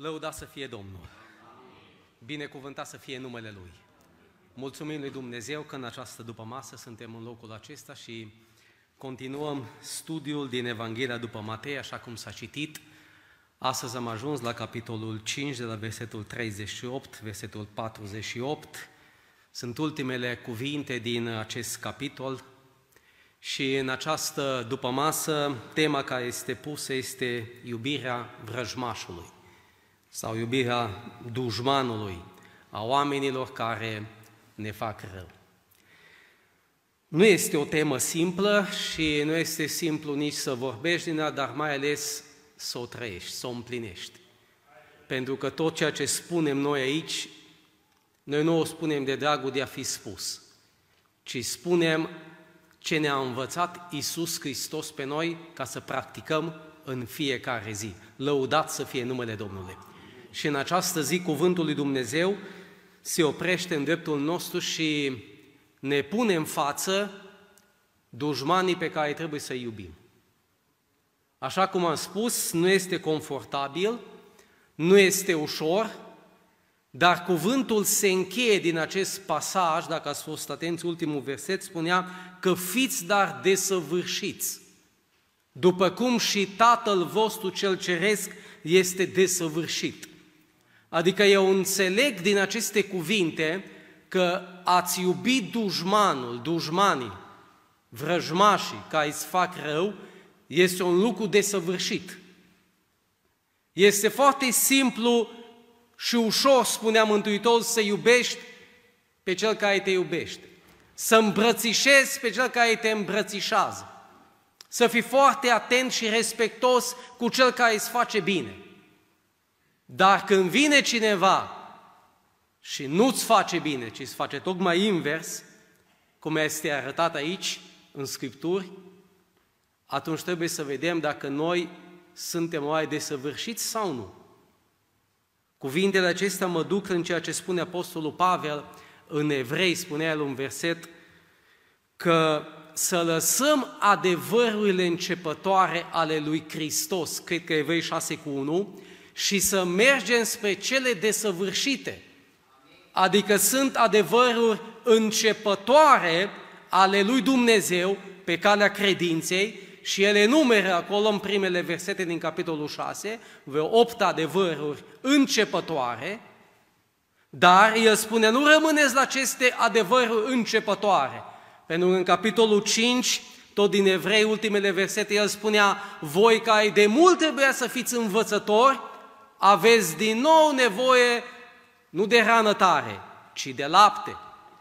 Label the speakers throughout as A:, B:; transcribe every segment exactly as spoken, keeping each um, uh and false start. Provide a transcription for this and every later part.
A: Lăudat să fie Domnul! Binecuvântat să fie numele Lui! Mulțumim lui Dumnezeu că în această dupămasă suntem în locul acesta și continuăm studiul din Evanghelia după Matei, așa cum s-a citit. Astăzi am ajuns la capitolul cinci, de la versetul treizeci și opt, versetul patruzeci și opt. Sunt ultimele cuvinte din acest capitol și în această dupămasă tema care este pusă este iubirea vrăjmașului sau iubirea dușmanului, a oamenilor care ne fac rău. Nu este o temă simplă și nu este simplu nici să vorbești din ea, dar mai ales să o trăiești, să o împlinești. Pentru că tot ceea ce spunem noi aici, noi nu o spunem de dragul de a fi spus, ci spunem ce ne-a învățat Iisus Hristos pe noi ca să practicăm în fiecare zi. Lăudat să fie numele Domnului! Și în această zi cuvântul lui Dumnezeu se oprește în dreptul nostru și ne pune în față dușmanii pe care trebuie să-i iubim. Așa cum am spus, nu este confortabil, nu este ușor, dar cuvântul se încheie din acest pasaj, dacă ați fost atenți, ultimul verset spunea că fiți dar desăvârșiți, după cum și Tatăl vostru cel ceresc este desăvârșit. Adică eu înțeleg din aceste cuvinte că ați iubi dușmanul, dușmanii, vrăjmașii care îți fac rău, este un lucru desăvârșit. Este foarte simplu și ușor, spunea Mântuitorul, să iubești pe cel care te iubește, să îmbrățișezi pe cel care te îmbrățișează, să fii foarte atent și respectos cu cel care îți face bine. Dar când vine cineva și nu-ți face bine, ci îți face tocmai invers, cum este arătat aici, în Scripturi, atunci trebuie să vedem dacă noi suntem oare desăvârșiți sau nu. Cuvintele acestea mă duc în ceea ce spune Apostolul Pavel în Evrei, spunea el un verset, că să lăsăm adevărurile începătoare ale lui Hristos, cred că Evrei șase cu unu, și să mergem spre cele desăvârșite. Adică sunt adevăruri începătoare ale lui Dumnezeu pe calea credinței și ele numeră acolo în primele versete din capitolul șase, vreo opt adevăruri începătoare, dar el spune, nu rămâneți la aceste adevăruri începătoare, pentru că în capitolul cinci, tot din Evrei, ultimele versete, el spunea, voi care de mult trebuia să fiți învățători, aveți din nou nevoie nu de hrană tare, ci de lapte.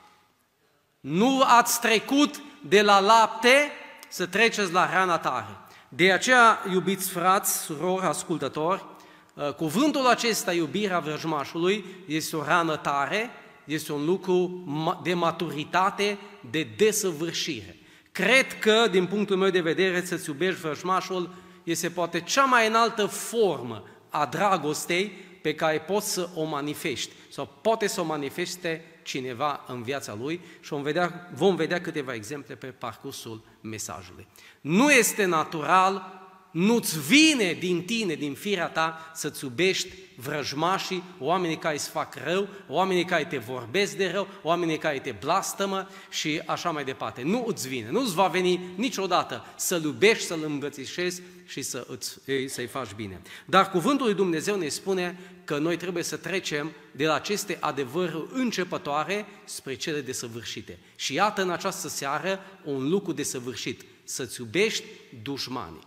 A: Nu ați trecut de la lapte să treceți la hrana tare. De aceea, iubiți frați, surori, ascultători, cuvântul acesta, iubirea vrăjmașului, este o hrană tare, este un lucru de maturitate, de desăvârșire. Cred că, din punctul meu de vedere, să-ți iubești vrăjmașul este poate cea mai înaltă formă a dragostei pe care poți să o manifesti sau poate să o manifeste cineva în viața lui și vom vedea, vom vedea câteva exemple pe parcursul mesajului. Nu este natural, nu-ți vine din tine, din firea ta, să-ți iubești vrăjmașii, oamenii care îți fac rău, oamenii care te vorbesc de rău, oamenii care te blastămă și așa mai departe. Nu îți vine, nu îți va veni niciodată să-l iubești, să-l îmbrățișezi și să îți, să-i faci bine. Dar cuvântul lui Dumnezeu ne spune că noi trebuie să trecem de la aceste adevăruri începătoare spre cele desăvârșite. Și iată în această seară un lucru desăvârșit, să-ți iubești dușmanii.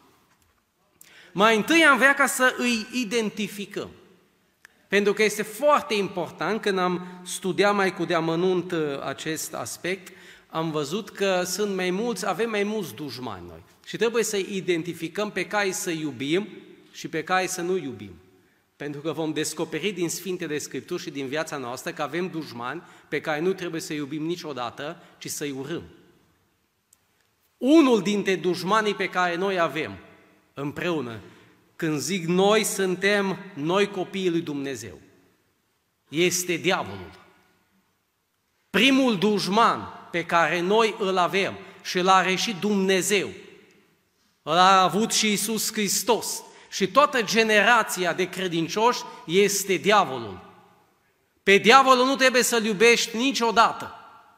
A: Mai întâi am vrea ca să îi identificăm, pentru că este foarte important, când am studiat mai cu deamănunt acest aspect, am văzut că sunt mai mulți, avem mai mulți dușmani noi și trebuie să identificăm pe care să iubim și pe care să nu iubim. Pentru că vom descoperi din Sfintele Scripturi și din viața noastră că avem dușmani pe care nu trebuie să iubim niciodată, ci să-i urâm. Unul dintre dușmanii pe care noi avem împreună, când zic noi, suntem noi copiii lui Dumnezeu, este diavolul. Primul dușman pe care noi îl avem și îl are și Dumnezeu, îl a avut și Iisus Hristos și toată generația de credincioși este diavolul. Pe diavolul nu trebuie să-l iubești niciodată.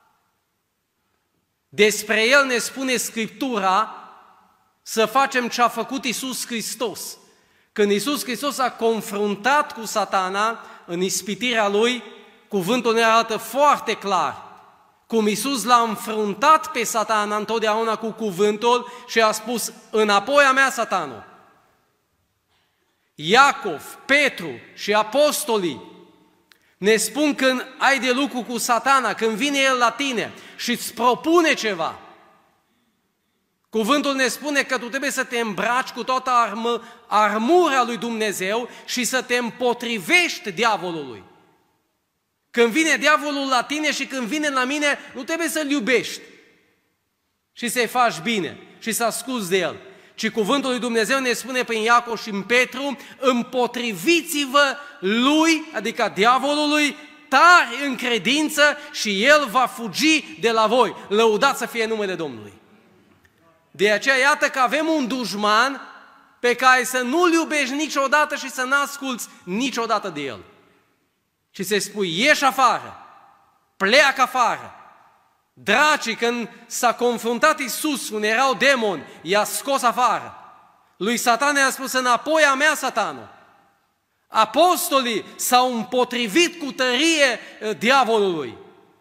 A: Despre el ne spune Scriptura să facem ce a făcut Iisus Hristos. Când Iisus Hristos a confruntat cu Satana în ispitirea lui, cuvântul ne arată foarte clar cum Iisus l-a înfruntat pe Satana întotdeauna cu cuvântul și a spus: înapoi a mea, Satanul. Iacov, Petru și apostolii ne spun când ai de lucru cu Satana, când vine el la tine și îți propune ceva, cuvântul ne spune că tu trebuie să te îmbraci cu toată armă, armura lui Dumnezeu și să te împotrivești diavolului. Când vine diavolul la tine și când vine la mine, nu trebuie să-l iubești și să-i faci bine și să asculți de el, ci cuvântul lui Dumnezeu ne spune prin Iacov și în Petru: împotriviți-vă lui, adică diavolului, tari în credință și el va fugi de la voi. Lăudați să fie numele Domnului! De aceea, iată că avem un dușman pe care să nu-l iubești niciodată și să n-asculți niciodată de el. Și să-i spui: ieși afară, pleacă afară. Dracii, când s-a confruntat Iisus, unde erau demoni, i-a scos afară. Lui Satan i-a spus: înapoi a mea, Satanul. Apostolii s-au împotrivit cu tărie diavolului.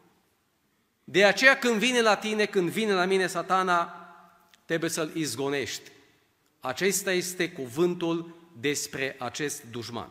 A: De aceea când vine la tine, când vine la mine Satana, trebuie să-l izgonești. Acesta este cuvântul despre acest dușman.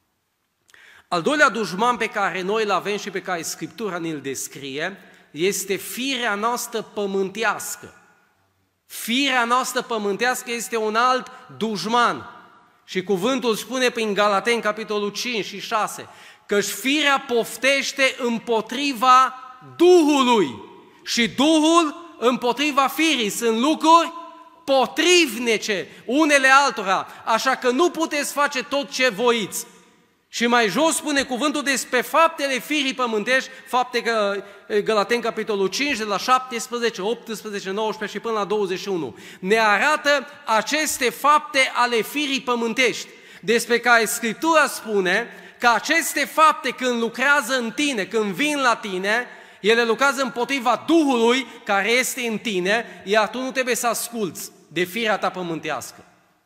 A: Al doilea dușman pe care noi îl avem și pe care Scriptura ne-l descrie este firea noastră pământească. Firea noastră pământească este un alt dușman. Și cuvântul spune prin Galateni, capitolul cinci și șase, că firea poftește împotriva Duhului și Duhul împotriva firii. Sunt lucruri potrivnice unele altora, așa că nu puteți face tot ce voiți. Și mai jos spune cuvântul despre faptele firii pământești, fapte că Galateni, capitolul cinci, de la șaptesprezece, optsprezece, nouăsprezece și până la douăzeci și unu. Ne arată aceste fapte ale firii pământești, despre care Scriptura spune că aceste fapte, când lucrează în tine, când vin la tine, ele lucrează împotriva Duhului care este în tine, iar tu nu trebuie să asculți de firea ta pământească.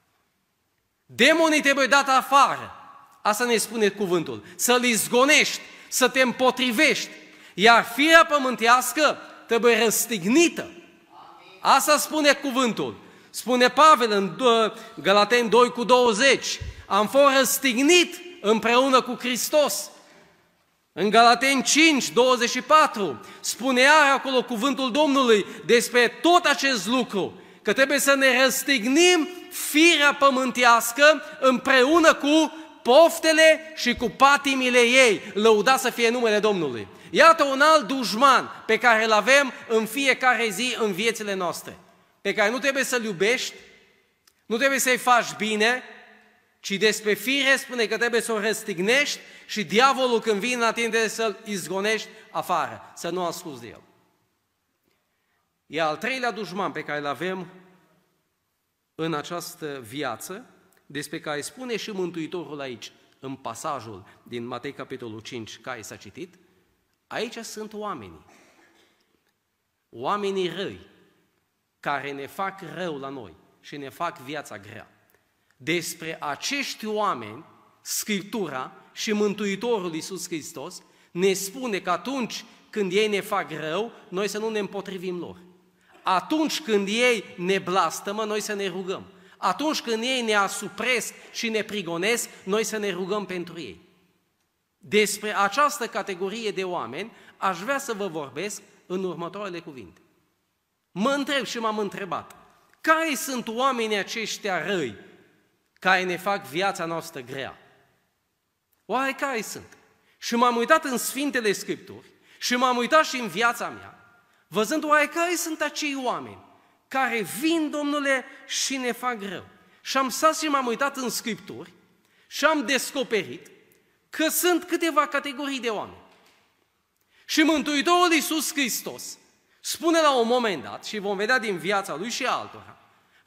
A: Demonii trebuie dat afară. Asta ne spune cuvântul. Să-l izgonești, să te împotrivești. Iar firea pământească trebuie răstignită. Asta spune cuvântul. Spune Pavel în Galateni doi cu douăzeci. Am fost răstignit împreună cu Hristos. În Galateni cinci, douăzeci și patru, spune iar acolo cuvântul Domnului despre tot acest lucru, că trebuie să ne răstignim firea pământească împreună cu poftele și cu patimile ei. Lăudați să fie numele Domnului. Iată un alt dușman pe care îl avem în fiecare zi în viețile noastre, pe care nu trebuie să-l iubești, nu trebuie să-i faci bine, ci despre fire spune că trebuie să o răstignești și diavolul când vine la tine trebuie să-l izgonești afară, să nu asculți de el. E al treilea dușman pe care îl avem în această viață, despre care spune și Mântuitorul aici, în pasajul din Matei, capitolul cinci, care s-a citit. Aici sunt oamenii, oamenii răi, care ne fac rău la noi și ne fac viața grea. Despre acești oameni, Scriptura și Mântuitorul Iisus Hristos ne spune că atunci când ei ne fac rău, noi să nu ne împotrivim lor. Atunci când ei ne blastămă, noi să ne rugăm. Atunci când ei ne asupresc și ne prigonesc, noi să ne rugăm pentru ei. Despre această categorie de oameni aș vrea să vă vorbesc în următoarele cuvinte. Mă întreb și m-am întrebat, care sunt oamenii aceștia răi care ne fac viața noastră grea? Oare care sunt? Și m-am uitat în Sfintele Scripturi și m-am uitat și în viața mea, văzând oare care sunt acei oameni care vin, Domnule, și ne fac rău. Și am stat și m-am uitat în Scripturi și am descoperit că sunt câteva categorii de oameni. Și Mântuitorul Iisus Hristos spune la un moment dat, și vom vedea din viața Lui și altora,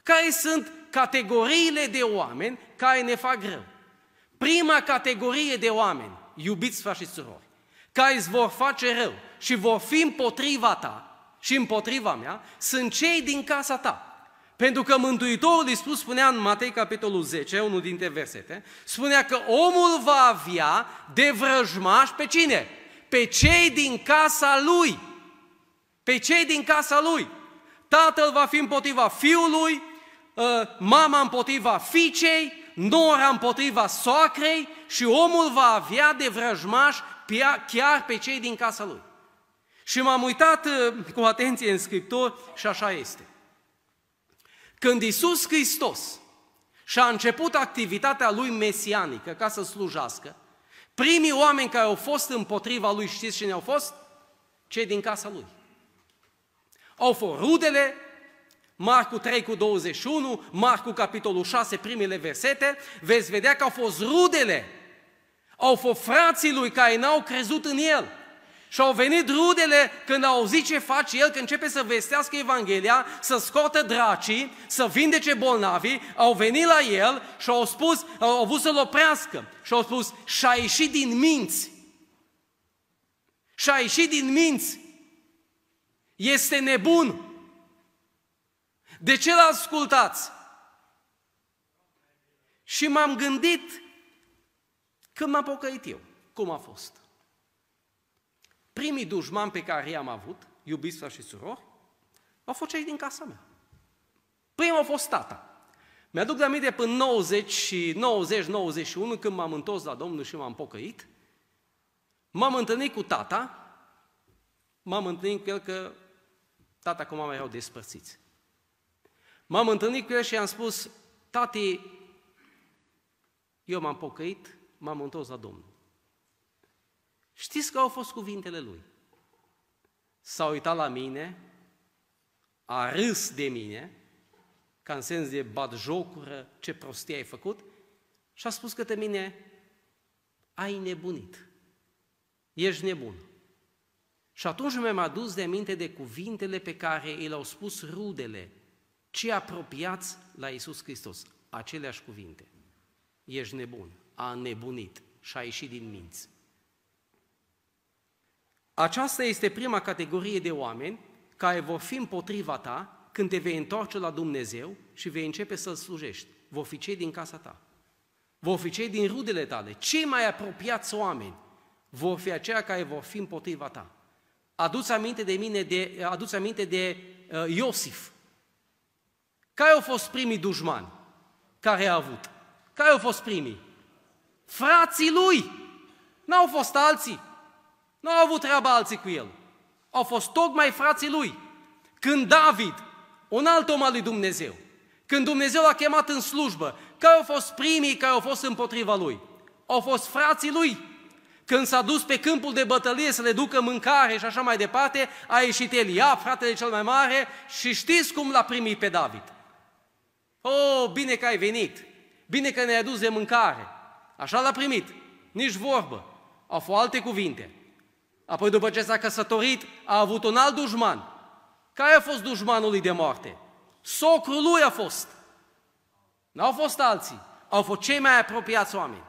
A: Care sunt categoriile de oameni care ne fac rău? Prima categorie de oameni, iubiți frați și surori, care îți vor face rău și vor fi împotriva ta și împotriva mea, sunt cei din casa ta. Pentru că Mântuitorul Iisus spunea în Matei, capitolul zece, unul dintre versete, spunea că omul va avea de vrăjmași pe cine? Pe cei din casa lui. Pe cei din casa lui. Tatăl va fi împotriva fiului, mama împotriva fiicei, nora împotriva soacrei și omul va avea de vrăjmași chiar pe cei din casa lui. Și m-am uitat cu atenție în Scripturi și așa este. Când Iisus Hristos și-a început activitatea lui mesianică ca să slujească, primii oameni care au fost împotriva lui, știți cine au fost? Cei din casa lui. Au fost rudele, Marcu trei cu douăzeci și unu, Marcu capitolul șase, primele versete, veți vedea că au fost rudele, au fost frații lui care n-au crezut în el. Și au venit rudele când au auzit ce face el, că începe să vestească Evanghelia, să scoată dracii, să vindece bolnavii, au venit la el și au spus, au avut să-l oprească și au spus, și-a ieșit din minți. Și-a ieșit din minți. Este nebun. De ce l-ascultați? Și m-am gândit când m-am pocăit eu, cum a fost. Primii dușmani pe care i-am avut, iubiți frați și surori, au fost cei din casa mea. Primul a fost tata. Mi-aduc de aminte până nouăzeci și nouăzeci nouăzeci și unu, când m-am întors la Domnul și m-am pocăit, m-am întâlnit cu tata, m-am întâlnit cu el că tata cu mama erau despărțiți. M-am întâlnit cu el și i-am spus, tati, eu m-am pocăit, m-am întors la Domnul. Știți că au fost cuvintele lui? S-a uitat la mine, a râs de mine, ca în sens de batjocură, ce prostie ai făcut, și a spus către mine, ai nebunit, ești nebun. Și atunci mi-am adus de aminte de cuvintele pe care i le-au spus rudele, cei apropiați la Iisus Hristos, aceleași cuvinte. Ești nebun, a nebunit și a ieșit din minți. Aceasta este prima categorie de oameni care vor fi împotriva ta când te vei întoarce la Dumnezeu și vei începe să-L slujești. Vor fi cei din casa ta. Vor fi cei din rudele tale. Cei mai apropiați oameni vor fi aceia care vor fi împotriva ta. Aduți aminte de mine, de, aduți aminte de uh, Iosif. Care au fost primii dușmani care a avut? Care au fost primii? Frații lui. N-au fost alții. Nu au avut treaba alții cu el. Au fost tocmai frații lui. Când David, un alt om al lui Dumnezeu, când Dumnezeu l-a chemat în slujbă, care au fost primii care au fost împotriva lui? Au fost frații lui. Când s-a dus pe câmpul de bătălie să le ducă mâncare și așa mai departe, a ieșit Eliab, fratele cel mai mare, și știți cum l-a primit pe David? Oh, bine că ai venit, bine că ne-ai adus de mâncare. Așa l-a primit, nici vorbă. Au fost alte cuvinte. Apoi, după ce s-a căsătorit, a avut un alt dușman. Care a fost dușmanul lui de moarte? Socrul lui a fost. N-au fost alții. Au fost cei mai apropiați oameni.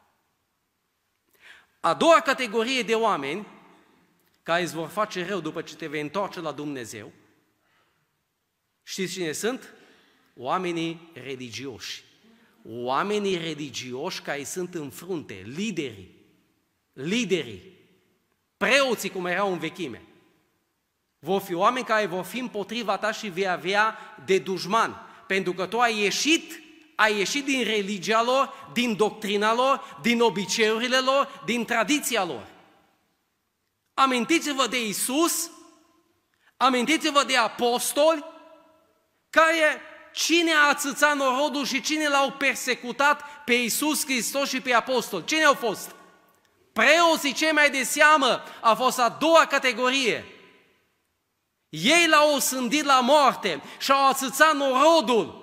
A: A doua categorie de oameni care îți vor face rău după ce te vei întoarce la Dumnezeu, știți cine sunt? Oamenii religioși. Oamenii religioși care sunt în frunte, liderii. Liderii. Preoții, cum erau în vechime. Vor fi oameni care vor fi împotriva ta și vei avea de dușman. Pentru că tu ai ieșit, ai ieșit din religia lor, din doctrina lor, din obiceiurile lor, din tradiția lor. Amintiți-vă de Iisus, amintiți-vă de apostoli, care cine a ațățat norodul și cine l-au persecutat pe Iisus Hristos și pe apostoli? Cine au fost? Preoții cei mai de seamă a fost a doua categorie. Ei l-au osândit la moarte și au ațățat norodul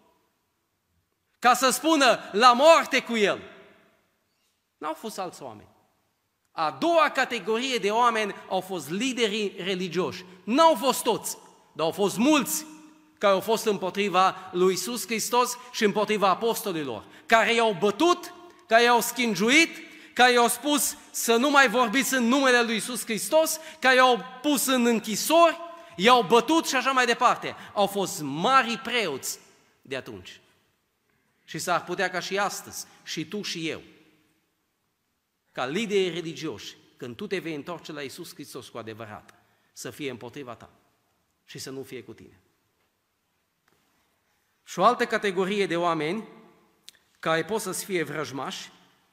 A: ca să spună la moarte cu el. N-au fost alți oameni. A doua categorie de oameni au fost liderii religioși. N-au fost toți, dar au fost mulți care au fost împotriva lui Iisus Hristos și împotriva apostolilor, care i-au bătut, care i-au schingiuit, care i-au spus să nu mai vorbiți în numele lui Iisus Hristos, care i-au pus în închisori, i-au bătut și așa mai departe. Au fost mari preoți de atunci. Și s-ar putea ca și astăzi, și tu și eu, ca lideri religioși, când tu te vei întoarce la Iisus Hristos cu adevărat, să fie împotriva ta și să nu fie cu tine. Și o altă categorie de oameni care pot să-ți fie vrăjmași,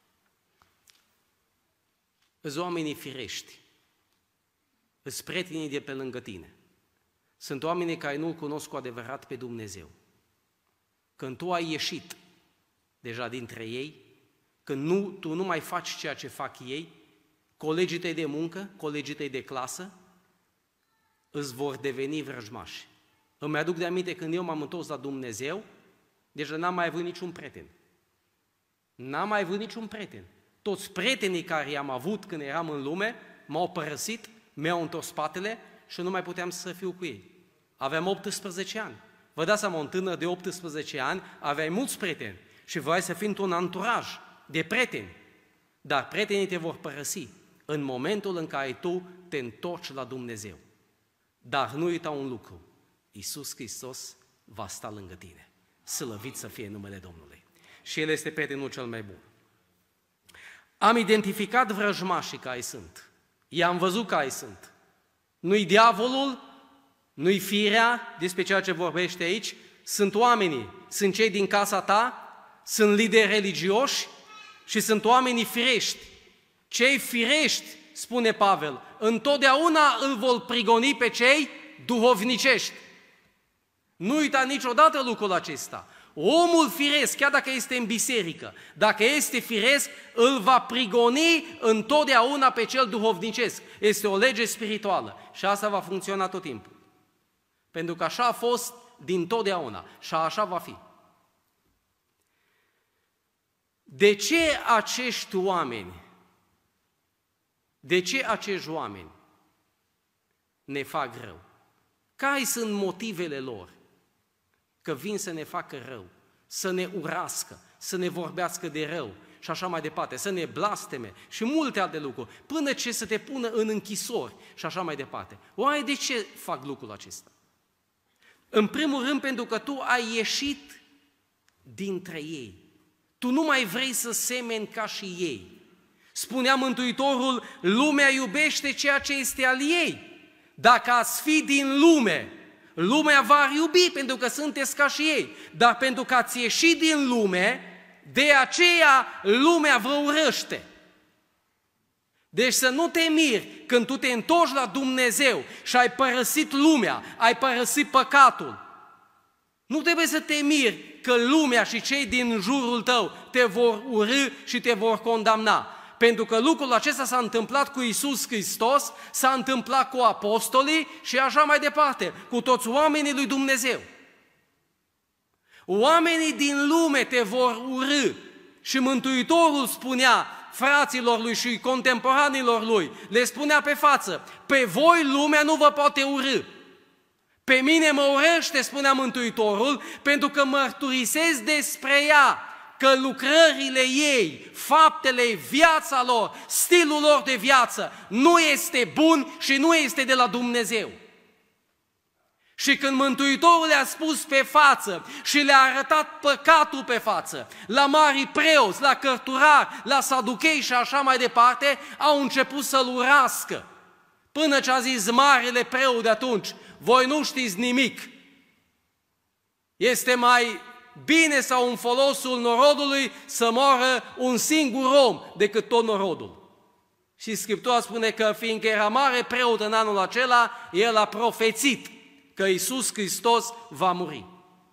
A: îți oamenii firești, îți prietenii de pe lângă tine. Sunt oamenii care nu-L cunosc cu adevărat pe Dumnezeu. Când tu ai ieșit deja dintre ei, când nu, tu nu mai faci ceea ce fac ei, colegii tăi de muncă, colegii tăi de clasă, îți vor deveni vrăjmași. Îmi aduc de aminte când eu m-am întors la Dumnezeu, deja n-am mai avut niciun prieten. N-am mai avut niciun prieten. Toți prietenii care i-am avut când eram în lume m-au părăsit, mi-au întors spatele și nu mai puteam să fiu cu ei. Aveam optsprezece ani. Vă dați seama, un tânăr de optsprezece ani, aveai mulți prieteni și vrei să fii într-un anturaj de prieteni. Dar prietenii te vor părăsi în momentul în care tu te întorci la Dumnezeu. Dar nu uita un lucru, Iisus Hristos va sta lângă tine. Slăvit să fie numele Domnului. Și El este prietenul cel mai bun. Am identificat vrăjmașii care sunt. I-am văzut care sunt. Nu-i diavolul, nu-i firea, despre ceea ce vorbește aici, sunt oamenii, sunt cei din casa ta, sunt lideri religioși și sunt oamenii firești. Cei firești, spune Pavel, întotdeauna îl vor prigoni pe cei duhovnicești. Nu uita niciodată lucrul acesta. Omul firesc, chiar dacă este în biserică, dacă este firesc, îl va prigoni întotdeauna pe cel duhovnicesc. Este o lege spirituală și asta va funcționa tot timpul. Pentru că așa a fost din totdeauna și așa va fi. De ce acești oameni, de ce acești oameni ne fac rău? Care sunt motivele lor? Că vin să ne facă rău, să ne urască, să ne vorbească de rău și așa mai departe, să ne blasteme și multe alte lucruri, până ce să te pună în închisori și așa mai departe. Oare de ce fac lucrul acesta? În primul rând pentru că tu ai ieșit dintre ei. Tu nu mai vrei să semeni ca și ei. Spunea Mântuitorul, lumea iubește ceea ce este al ei. Dacă ați fi din lume, lumea va iubi pentru că sunteți ca și ei. Dar pentru că ați ieșit din lume, de aceea lumea vă urăște. Deci să nu te miri când tu te întorci la Dumnezeu și ai părăsit lumea, ai părăsit păcatul. Nu trebuie să te miri că lumea și cei din jurul tău te vor urâ și te vor condamna. Pentru că lucrul acesta s-a întâmplat cu Iisus Hristos, s-a întâmplat cu apostolii și așa mai departe, cu toți oamenii lui Dumnezeu. Oamenii din lume te vor urâ și Mântuitorul spunea fraților lui și contemporanilor lui, le spunea pe față, pe voi lumea nu vă poate urâ. Pe mine mă urăște, spunea Mântuitorul, pentru că mărturisesc despre ea, că lucrările ei, faptele, viața lor, stilul lor de viață nu este bun și nu este de la Dumnezeu. Și când Mântuitorul le-a spus pe față și le-a arătat păcatul pe față, la mari preoți, la cărturari, la saduchei și așa mai departe, au început să-l urască. Până ce a zis marele preot de atunci, voi nu știți nimic. Este mai bine sau în folosul norodului să moară un singur om decât tot norodul. Și Scriptura spune că fiindcă era mare preot în anul acela, el a profețit că Iisus Hristos va muri.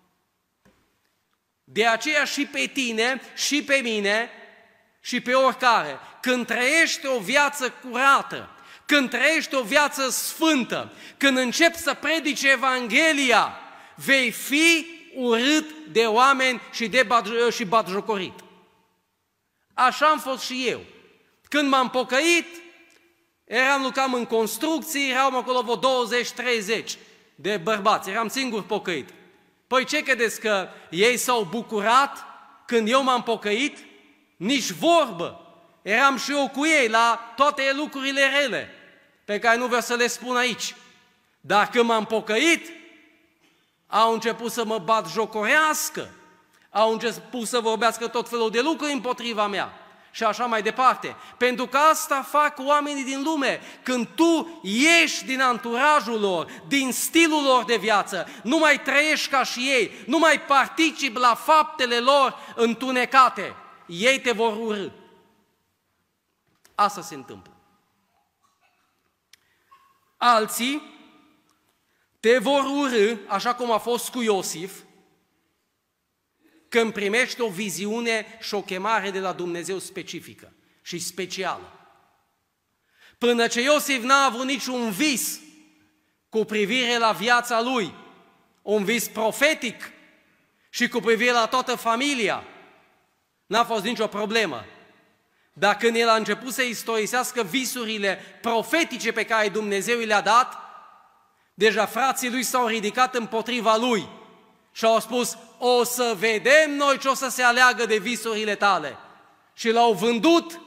A: De aceea și pe tine, și pe mine, și pe oricare, când trăiești o viață curată, când trăiești o viață sfântă, când începi să predici Evanghelia, vei fi urât de oameni și, de bat- și batjocorit. Așa am fost și eu. Când m-am pocăit, eram lucram în construcții, eram acolo vreo douăzeci treizeci de bărbați, eram singur pocăit. Păi ce credeți, că ei s-au bucurat când eu m-am pocăit? Nici vorbă! Eram și eu cu ei la toate lucrurile rele, pe care nu vreau să le spun aici. Dar când m-am pocăit, au început să mă batjocorească, au început să vorbească tot felul de lucruri împotriva mea și așa mai departe. Pentru că asta fac oamenii din lume. Când tu ieși din anturajul lor, din stilul lor de viață, nu mai trăiești ca și ei, nu mai participi la faptele lor întunecate, ei te vor urî. Asta se întâmplă. Alții te vor urî, așa cum a fost cu Iosif, când primești o viziune și o chemare de la Dumnezeu specifică și specială. Până ce Iosif n-a avut niciun vis cu privire la viața lui, un vis profetic și cu privire la toată familia, n-a fost nicio problemă. Dar când el a început să istorisească visurile profetice pe care Dumnezeu le-a dat, deja frații lui s-au ridicat împotriva lui și au spus: o să vedem noi ce o să se aleagă de visurile tale. Și l-au vândut,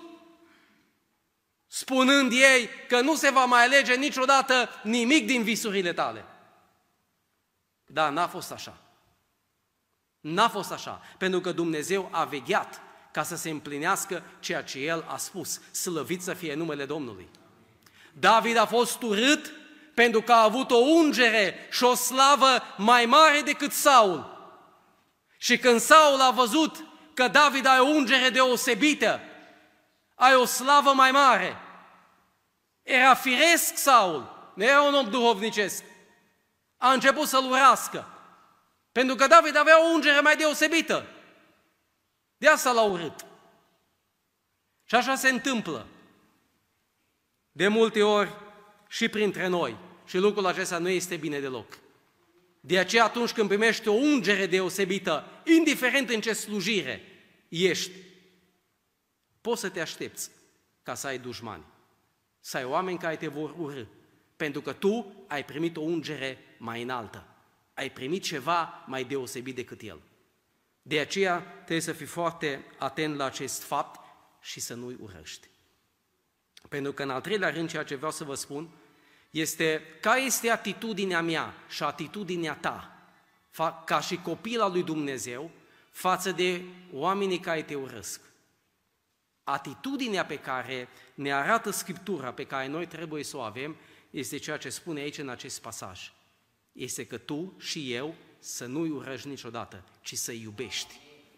A: spunând ei că nu se va mai alege niciodată nimic din visurile tale. Dar n-a fost așa. N-a fost așa, pentru că Dumnezeu a vegheat ca să se împlinească ceea ce El a spus. Slăvit să fie numele Domnului. David a fost urât pentru că a avut o ungere și o slavă mai mare decât Saul. Și când Saul a văzut că David are o ungere deosebită, are o slavă mai mare, era firesc Saul, nu era un om duhovnicesc, a început să-l urască, pentru că David avea o ungere mai deosebită. De asta l-a urât. Și așa se întâmplă de multe ori și printre noi. Și lucrul acesta nu este bine deloc. De aceea atunci când primești o ungere deosebită, indiferent în ce slujire ești, poți să te aștepți ca să ai dușmani, să ai oameni care te vor urî, pentru că tu ai primit o ungere mai înaltă, ai primit ceva mai deosebit decât el. De aceea trebuie să fii foarte atent la acest fapt și să nu-i urăști. Pentru că în al treilea rând ceea ce vreau să vă spun este care este atitudinea mea și atitudinea ta ca și copil al lui Dumnezeu față de oamenii care te urăsc. Atitudinea pe care ne arată Scriptura, pe care noi trebuie să o avem, este ceea ce spune aici în acest pasaj. Este că tu și eu să nu-i urăști niciodată, ci să-i iubești.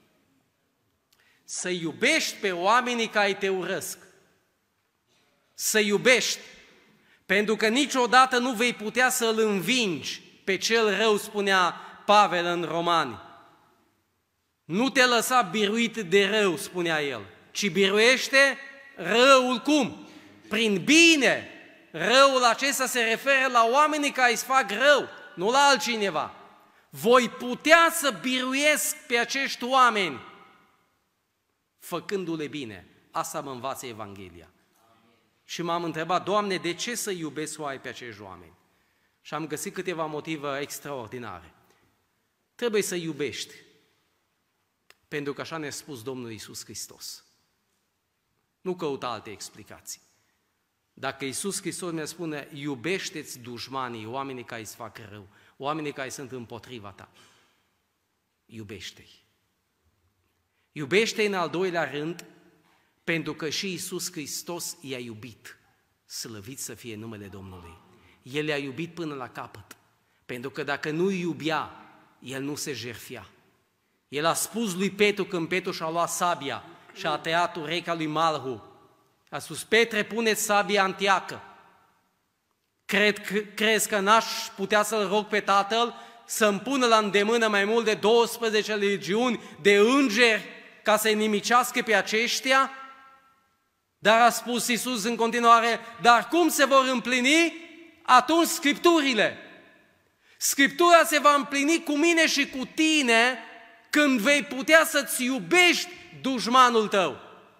A: Să iubești pe oamenii care te urăsc. Să iubești. Pentru că niciodată nu vei putea să-l învingi pe cel rău, spunea Pavel în Romani. Nu te lăsa biruit de rău, spunea el, ci biruiește răul cum? Prin bine. Răul acesta se referă la oamenii care îți fac rău, nu la altcineva. Voi putea să biruiesc pe acești oameni făcându-le bine. Asta mă învață Evanghelia. Și m-am întrebat: Doamne, de ce să iubesc oare pe acești oameni? Și am găsit câteva motive extraordinare. Trebuie să iubești, pentru că așa ne-a spus Domnul Iisus Hristos. Nu căuta alte explicații. Dacă Iisus Hristos ne spune: iubește-ți dușmanii, oamenii care îți fac rău, oamenii care sunt împotriva ta, iubește-i. Iubește-i în al doilea rând, pentru că și Iisus Hristos i-a iubit. Slăvit să fie numele Domnului. El i-a iubit până la capăt. Pentru că dacă nu îi iubea, el nu se jertfea. El a spus lui Petru, când Petru și-a luat sabia și a tăiat urechea lui Malhu, a spus: Petre, pune-ți sabia în teacă. Cred, crezi că n-aș putea să-l rog pe Tatăl să-mi pună la îndemână mai mult de douăsprezece legiuni de îngeri ca să-i nimicească pe aceștia? Dar a spus Iisus în continuare: dar cum se vor împlini atunci Scripturile? Scriptura se va împlini cu mine și cu tine când vei putea să-ți iubești dușmanul tău.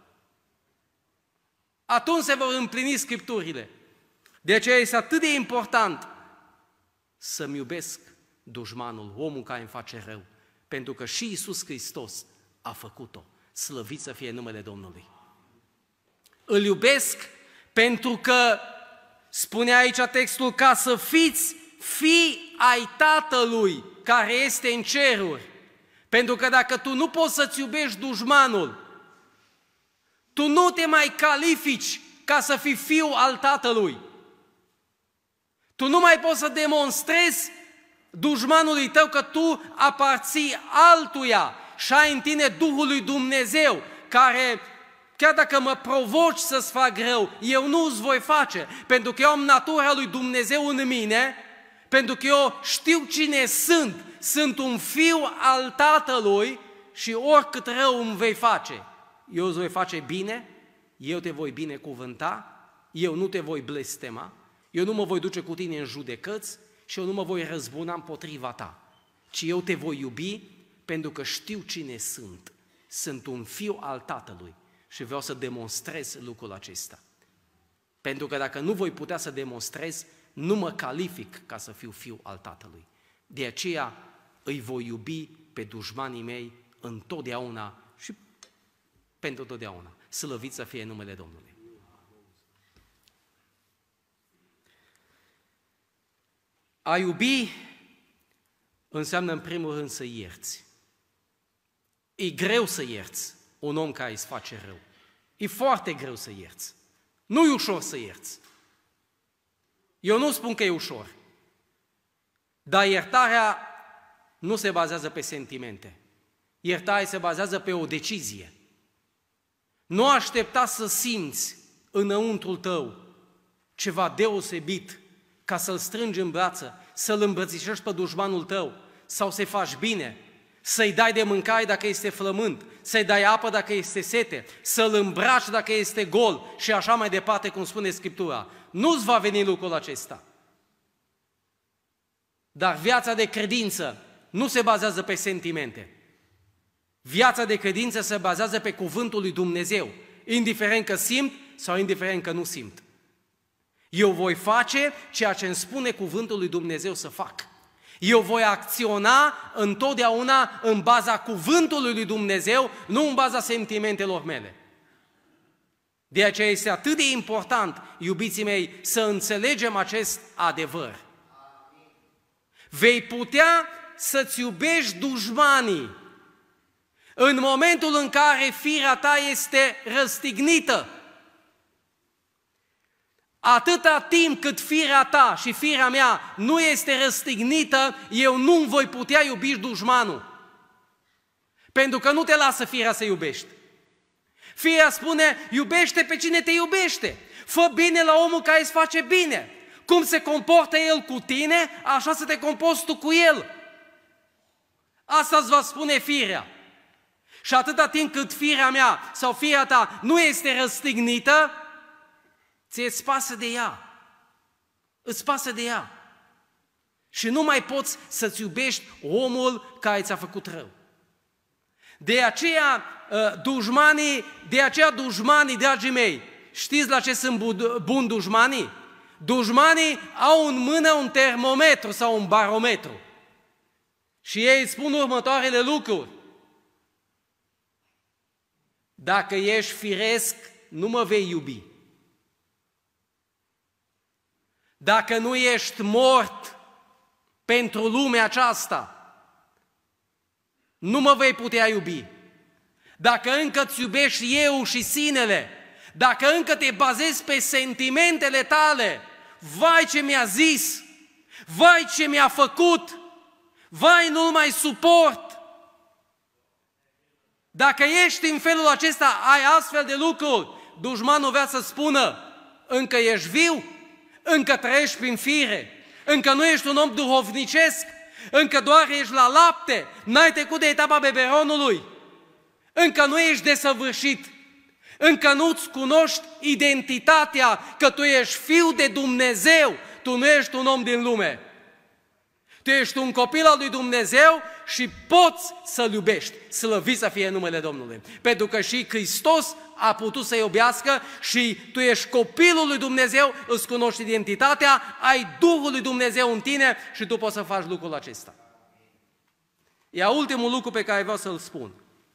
A: Atunci se vor împlini Scripturile. De aceea este atât de important să-mi iubesc dușmanul, omul care îmi face rău, pentru că și Iisus Hristos a făcut-o. Slăvit să fie numele Domnului. Îl iubesc pentru că, spune aici textul, ca să fiți fii ai Tatălui care este în ceruri. Pentru că dacă tu nu poți să-ți iubești dușmanul, tu nu te mai califici ca să fii fiu al Tatălui. Tu nu mai poți să demonstrezi dușmanului tău că tu aparții altuia și ai în tine Duhul lui Dumnezeu, care, chiar dacă mă provoci să-ți fac rău, eu nu îți voi face, pentru că eu am natura lui Dumnezeu în mine, pentru că eu știu cine sunt, sunt un fiu al Tatălui și oricât rău îmi vei face, eu îți voi face bine, eu te voi binecuvânta, eu nu te voi blestema, eu nu mă voi duce cu tine în judecăți și eu nu mă voi răzbuna împotriva ta, ci eu te voi iubi pentru că știu cine sunt. Sunt un fiu al Tatălui și vreau să demonstrez lucrul acesta. Pentru că dacă nu voi putea să demonstrez, nu mă calific ca să fiu fiu al Tatălui. De aceea îi voi iubi pe dușmanii mei întotdeauna și pentru totdeauna. Slăvit să fie numele Domnului. A iubi înseamnă în primul rând să ierți. E greu să ierți un om care îți face rău. E foarte greu să ierți. Nu e ușor să ierți. Eu nu spun că e ușor. Dar iertarea nu se bazează pe sentimente. Iertarea se bazează pe o decizie. Nu aștepta să simți înăuntrul tău ceva deosebit ca să-l strângi în brață, să-l îmbrățișești pe dușmanul tău sau să-i faci bine, să-i dai de mâncare dacă este flământ, să-i dai apă dacă este sete, să-l îmbraci dacă este gol și așa mai departe, cum spune Scriptura. Nu-ți va veni lucrul acesta. Dar viața de credință nu se bazează pe sentimente. Viața de credință se bazează pe cuvântul lui Dumnezeu, indiferent că simt sau indiferent că nu simt. Eu voi face ceea ce îmi spune cuvântul lui Dumnezeu să fac. Eu voi acționa întotdeauna în baza cuvântului lui Dumnezeu, nu în baza sentimentelor mele. De aceea este atât de important, iubiții mei, să înțelegem acest adevăr. Vei putea să-ți iubești dușmanii în momentul în care firea ta este răstignită. Atâta timp cât firea ta și firea mea nu este răstignită, eu nu voi putea iubi dușmanul. Pentru că nu te lasă firea să iubești. Firea spune, iubește pe cine te iubește. Fă bine la omul care îți face bine. Cum se comportă el cu tine, așa să te comporți tu cu el. Asta îți va spune firea. Și atâta timp cât firea mea sau firea ta nu este răstignită, ție-ți pasă de ea. Îți pasă de ea. Și nu mai poți să-ți iubești omul care ți-a făcut rău. De aceea, dușmanii, de aceea dușmanii, dragii mei, știți la ce sunt buni dușmanii? Dușmanii au în mână un termometru sau un barometru. Și ei îți spun următoarele lucruri. Dacă ești firesc, nu mă vei iubi. Dacă nu ești mort pentru lumea aceasta, nu mă vei putea iubi. Dacă încă îți iubești eu și sinele, dacă încă te bazezi pe sentimentele tale, vai ce mi-a zis, vai ce mi-a făcut, vai nu mai suport. Dacă ești în felul acesta, ai astfel de lucruri, dușmanul vrea să spună, încă ești viu, încă trăiești prin fire, încă nu ești un om duhovnicesc, încă doar ești la lapte, n-ai trecut de etapa beberonului, încă nu ești desăvârșit, încă nu-ți cunoști identitatea că tu ești fiu de Dumnezeu, tu nu ești un om din lume. Tu ești un copil al lui Dumnezeu și poți să-L iubești. Slăvit să fie numele Domnului. Pentru că și Hristos a putut să iubească și tu ești copilul lui Dumnezeu, îți cunoști identitatea, ai Duhul lui Dumnezeu în tine și tu poți să faci lucrul acesta. Iar ultimul lucru pe care vreau să-l spun.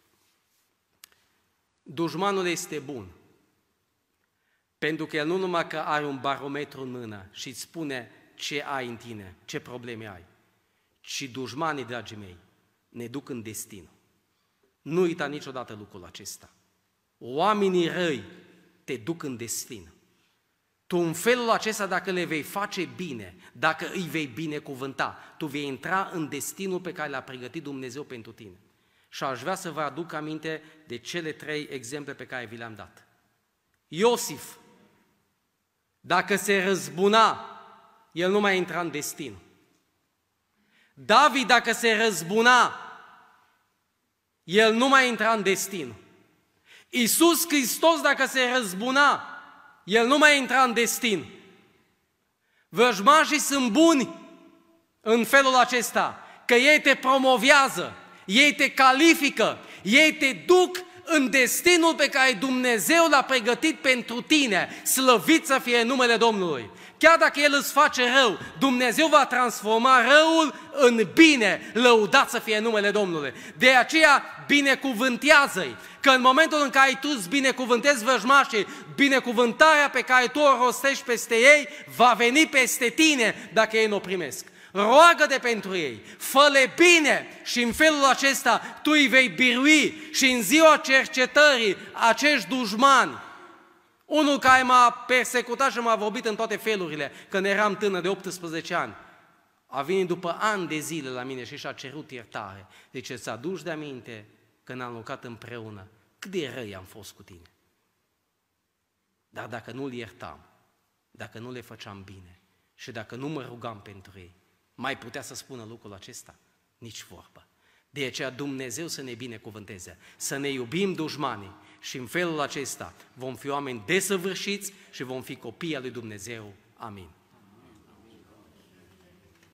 A: Dușmanul este bun. Pentru că el nu numai că are un barometru în mână și îți spune ce ai în tine, ce probleme ai, ci dușmanii, dragii mei, ne duc în destin. Nu uita niciodată lucrul acesta. Oamenii răi te duc în destin. Tu în felul acesta, dacă le vei face bine, dacă îi vei binecuvânta, tu vei intra în destinul pe care l-a pregătit Dumnezeu pentru tine. Și aș vrea să vă aduc aminte de cele trei exemple pe care vi le-am dat. Iosif, dacă se răzbuna, el nu mai intra în destin. David, dacă se răzbuna, el nu mai intra în destin. Iisus Hristos, dacă se răzbuna, el nu mai intra în destin. Vrăjmașii sunt buni în felul acesta, că ei te promovează, ei te califică, ei te duc în destinul pe care Dumnezeu l-a pregătit pentru tine. Slăvit să fie numele Domnului. Chiar dacă El îți face rău, Dumnezeu va transforma răul în bine. Lăudat să fie numele Domnului. De aceea binecuvântează-i, că în momentul în care tu îți binecuvântezi vrăjmașii, binecuvântarea pe care tu o rostești peste ei va veni peste tine dacă ei nu o primesc. Roagă-te pentru ei, fă-le bine și în felul acesta tu îi vei birui și în ziua cercetării acești dușmani. Unul care m-a persecutat și m-a vorbit în toate felurile, când eram tânăr de optsprezece ani, a venit după ani de zile la mine și și-a cerut iertare. Deci îți aduci de aminte când am lucrat împreună, cât de răi am fost cu tine. Dar dacă nu-l iertam, dacă nu le făceam bine și dacă nu mă rugam pentru ei, mai putea să spună lucrul acesta? Nici vorbă. De aceea Dumnezeu să ne binecuvânteze, să ne iubim dușmanii și în felul acesta vom fi oameni desăvârșiți și vom fi copii al lui Dumnezeu. Amin.